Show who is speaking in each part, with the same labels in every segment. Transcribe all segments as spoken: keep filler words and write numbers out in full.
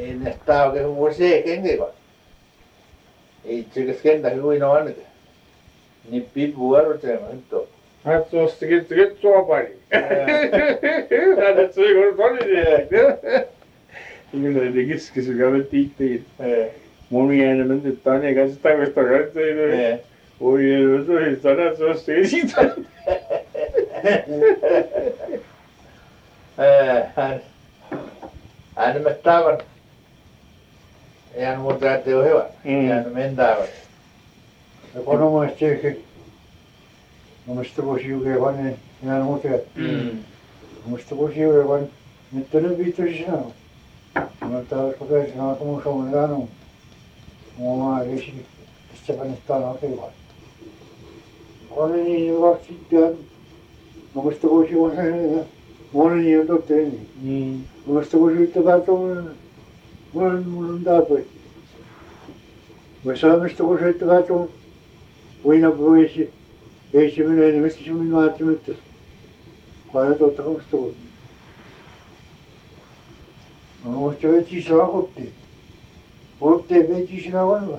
Speaker 1: en estado que você quem que va e chicas que anda que no anda ni pibuar o tema então
Speaker 2: Hatso stige stige suopari. Hade suigur solidi. Igun digis kisugabe tiitti. Mun jäänyt nyt tänne kanssa tämmöistä röntöilyä. Oi ei se ei sana se on sitä.
Speaker 1: Eh hän hän me tavan. Hän muuta että on hyvä. Hän mennään.
Speaker 3: Ja kun on muista se no mistä voisi juuri vain ihan muuta. Mistä voisi juuri vain nyt on viitosi sanoa. No täällä kokee sanoa kun se on lanu. Mua ei se se kannattaa hakea. On niin vaksit no mistä voisi vain on niin toteen. No mistä voisi yrittää tuon mun mun tarpeen. Voi saa mistä voisi yrittää tuon voina voisi ei se minä en mistä se minua ajattelut. Vai totta musta voi. No musta vetsi saa kotti. Kotti vetsi sinä vanha.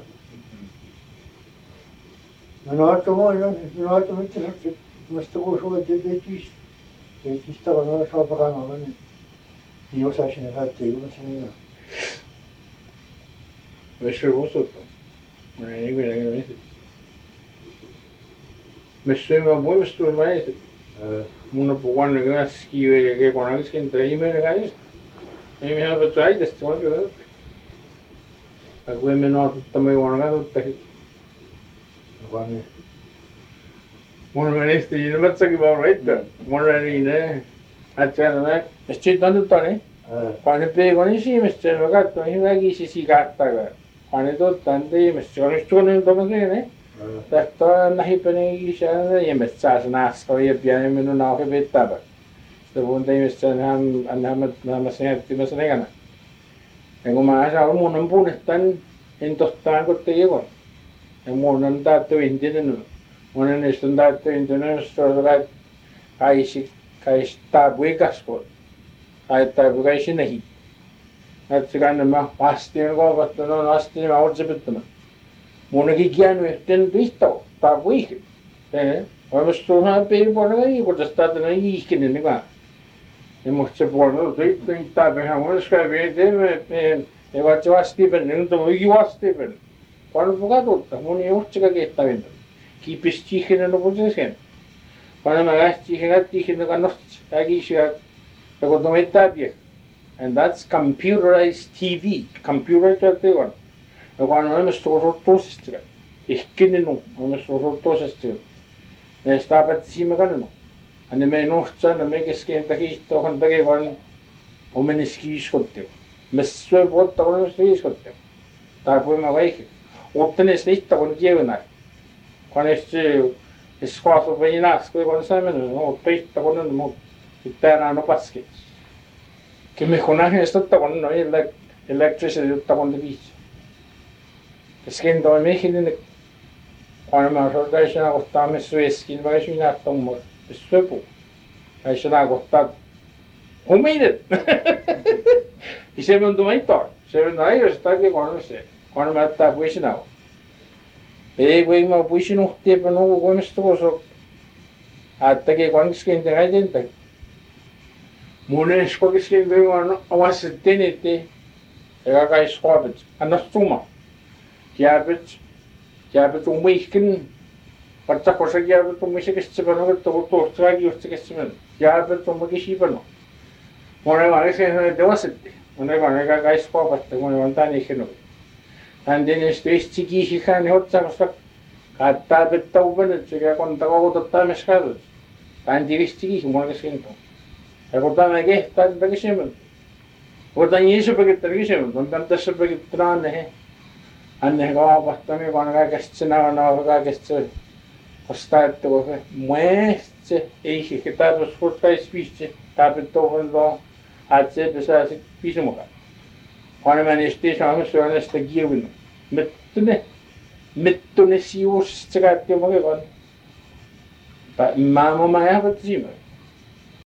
Speaker 3: Minä ajattelin, minä ajattelin, että se mistä voisi olla vetsi. Vetsi tavallaan saa paranolla niin. Niin osaisin ne lähteä ilman sen.
Speaker 2: Missä usuttu? Mä en ikinä ikinä miettinyt. Missä mä muistuin väiset. Mun on puhunut kanssa kiiveä ja konaiskin treimeen kanssa. Ei me ole päässyt äidestä vaan kyllä. Ja kun me naatuttamme juona katsottakin.
Speaker 3: Vaan niin.
Speaker 2: Mun meni sitten ilmatsakin vaan reittä. Mun meni ne. Ätsään näin. Ja sitten on tuttu niin. Kun ne peikoni siimessä, mä katsoin ihan väkisin sikaattakaan. Kun ne tuttaan tiimessä, se on just tuonne tuollaisen niin. Tästä on lähipäin isänä ihmiset saa sen askoa ja pieni minun auki pitävä. Sitten puhun tiimessä, hän mä sen jättimässä nekana. Ja kun mä saan mun on punnettaan, en tohtaan kun teikon. Ja mun on taattu intinen. Mun on niistä on taattu intinen, jos on kaisi, kaisi taapui kasvoa. Tai taapui kaisi nähi. Että kannan mä vastiin koopattu, no vastiin mä oon sepyttämään. Mun onkin jäänyt yhteen vihtoon, tai vuihin. Olemassa tuollainen piiripuolella ei, kun tästä tätä iiskinen niin kuin. Ja musta se puolella sitten tai vähän muista vietiin, ei vaikka vastiipen, niin on oikein vastiipen. Paljon katsotaan, mun ei uhtsika kehtävintä. Kiipisi tiikkinen lopuksi sen. Paljon mä lähti siihen, että tiikkinen kannasti äkisiä, ja kun tuon etäpiä. And that's computerized T V, computerized T V. Ja kun on olemassa tuollaisesta, ihkinen on olemassa tuollaisesta. Ne sitä päätti siinä kannanut. Ja ne mei nuhtsaa, ne mei keskeen takia, kun takia vaan on meniski iskottiu. Me syö vuotta, kun on iskottiu. Tai puhumme kaikki. Ottaneet sitä, kun kievänä. Kun ne se skuasu vei näks, kun on säämennyt, no ottaita, kun on muu. Sitten enää on paski. Kyllä kun nähdään sitä, kun on elektrisesti, jotta kun te viisi. Kesken toi mehinen, kun mä soitan sinä kohtaa, me syöskin, vai sinä tommo, me syöpuu. Ja sinä kohtaa, humidet! Ja se on tuo mitään. Se on aidosti takia, kun on se. Kun mä jättää puisin au. Ei kun mä puisin uhtia, kun nuku kuimista koso. Ättäkin kuitenkin tehdään jotain. Mun ensi kuitenkin on omassa tenetti, eikä kai skuapit. Anna summa. Jääpät, jääpät umiihkin, vaikka kosa jääpät umiihkin kestsäpänä, että tuosta kaikki just kestsäpänä. Jääpät umiihkin siipänä. Monen vaan se teosetti. Monen vaan eikä kai skuapatta, monen vaan tän ikinä. Hän tietysti isti kiihikään niin otsaa, koska kattaa pettä upenet sekä konta koutottaa myös käytöt. Hän tietysti kiihikään monen keskentoon. Ja kun tämä kehtaa tätä kysymään. Kun tämä Jeesus pakettaa kysymään, kun tämä tässä pakettaa anne. Anne kaapahtamia, kun kaikesta se nähdään, kaikesta se kostaa, että kun se muiste ei ehkä täytyisi koskaan pisti, täytyy tuohon tuohon, että se pesää sitten pisin mukaan. Kun mä niistä ei saanut syödä sitä kiuvinut. Mettune, mettune sivuus, se kaikki on mukaan. Mä mä mä jäävät siinä.